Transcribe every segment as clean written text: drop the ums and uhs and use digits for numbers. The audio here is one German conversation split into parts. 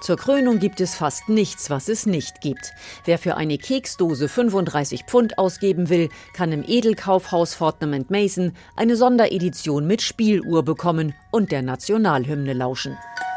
Zur Krönung gibt es fast nichts, was es nicht gibt. Wer für eine Keksdose 35 Pfund ausgeben will, kann im Edelkaufhaus Fortnum & Mason eine Sonderedition mit Spieluhr bekommen und der Nationalhymne lauschen.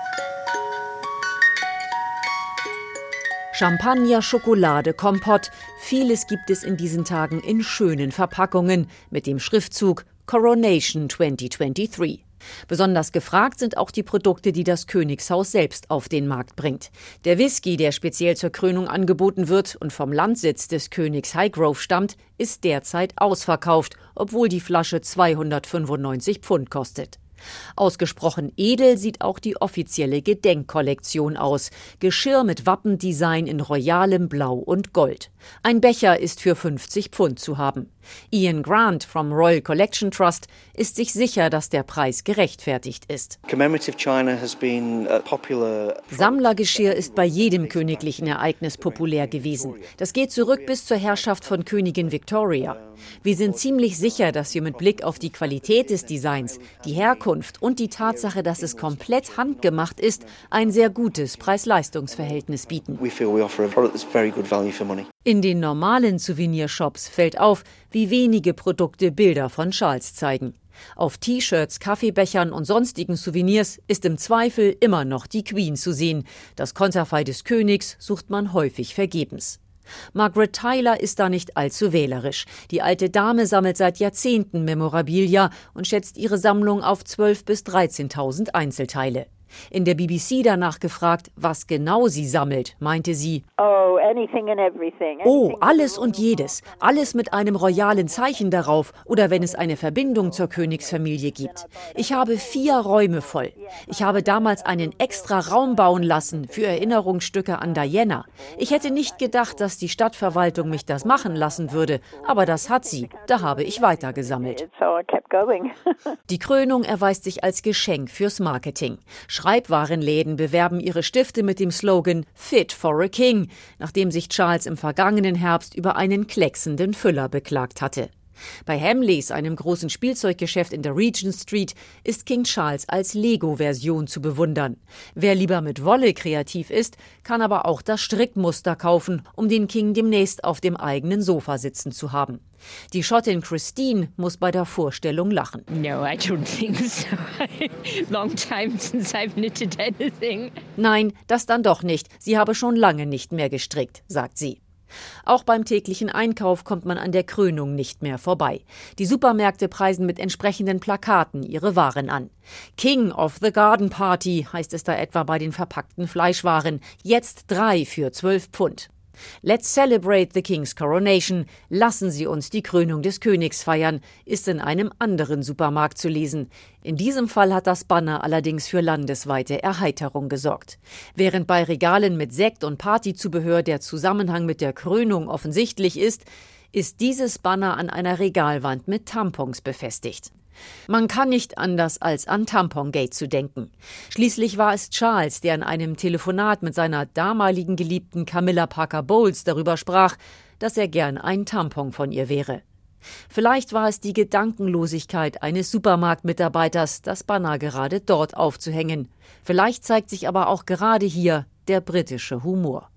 Champagner, Schokolade, Kompott, vieles gibt es in diesen Tagen in schönen Verpackungen mit dem Schriftzug Coronation 2023. Besonders gefragt sind auch die Produkte, die das Königshaus selbst auf den Markt bringt. Der Whisky, der speziell zur Krönung angeboten wird und vom Landsitz des Königs Highgrove stammt, ist derzeit ausverkauft, obwohl die Flasche 295 Pfund kostet. Ausgesprochen edel sieht auch die offizielle Gedenkkollektion aus. Geschirr mit Wappendesign in royalem Blau und Gold. Ein Becher ist für 50 Pfund zu haben. Ian Grant vom Royal Collection Trust ist sich sicher, dass der Preis gerechtfertigt ist. Sammlergeschirr ist bei jedem königlichen Ereignis populär gewesen. Das geht zurück bis zur Herrschaft von Königin Victoria. Wir sind ziemlich sicher, dass wir mit Blick auf die Qualität des Designs, die Herkunft und die Tatsache, dass es komplett handgemacht ist, ein sehr gutes Preis-Leistungs-Verhältnis bieten. In den normalen Souvenirshops fällt auf, wie wenige Produkte Bilder von Charles zeigen. Auf T-Shirts, Kaffeebechern und sonstigen Souvenirs ist im Zweifel immer noch die Queen zu sehen. Das Konterfei des Königs sucht man häufig vergebens. Margaret Tyler ist da nicht allzu wählerisch. Die alte Dame sammelt seit Jahrzehnten Memorabilia und schätzt ihre Sammlung auf 12.000 bis 13.000 Einzelteile. In der BBC danach gefragt, was genau sie sammelt, meinte sie: Oh, alles und jedes. Alles mit einem royalen Zeichen darauf oder wenn es eine Verbindung zur Königsfamilie gibt. Ich habe 4 Räume voll. Ich habe damals einen extra Raum bauen lassen für Erinnerungsstücke an Diana. Ich hätte nicht gedacht, dass die Stadtverwaltung mich das machen lassen würde, aber das hat sie. Da habe ich weiter gesammelt. Die Krönung erweist sich als Geschenk fürs Marketing. Schreibwarenläden bewerben ihre Stifte mit dem Slogan Fit for a King, nachdem sich Charles im vergangenen Herbst über einen klecksenden Füller beklagt hatte. Bei Hamleys, einem großen Spielzeuggeschäft in der Regent Street, ist King Charles als Lego-Version zu bewundern. Wer lieber mit Wolle kreativ ist, kann aber auch das Strickmuster kaufen, um den King demnächst auf dem eigenen Sofa sitzen zu haben. Die Schottin Christine muss bei der Vorstellung lachen. No, I don't think so. Long time since I've knitted anything. Nein, das dann doch nicht. Sie habe schon lange nicht mehr gestrickt, sagt sie. Auch beim täglichen Einkauf kommt man an der Krönung nicht mehr vorbei. Die Supermärkte preisen mit entsprechenden Plakaten ihre Waren an. King of the Garden Party heißt es da etwa bei den verpackten Fleischwaren. Jetzt 3 für 12 Pfund. Let's celebrate the King's Coronation. Lassen Sie uns die Krönung des Königs feiern, ist in einem anderen Supermarkt zu lesen. In diesem Fall hat das Banner allerdings für landesweite Erheiterung gesorgt. Während bei Regalen mit Sekt und Partyzubehör der Zusammenhang mit der Krönung offensichtlich ist dieses Banner an einer Regalwand mit Tampons befestigt. Man kann nicht anders als an Tampongate zu denken. Schließlich war es Charles, der in einem Telefonat mit seiner damaligen Geliebten Camilla Parker Bowles darüber sprach, dass er gern ein Tampon von ihr wäre. Vielleicht war es die Gedankenlosigkeit eines Supermarktmitarbeiters, das Banner gerade dort aufzuhängen. Vielleicht zeigt sich aber auch gerade hier der britische Humor.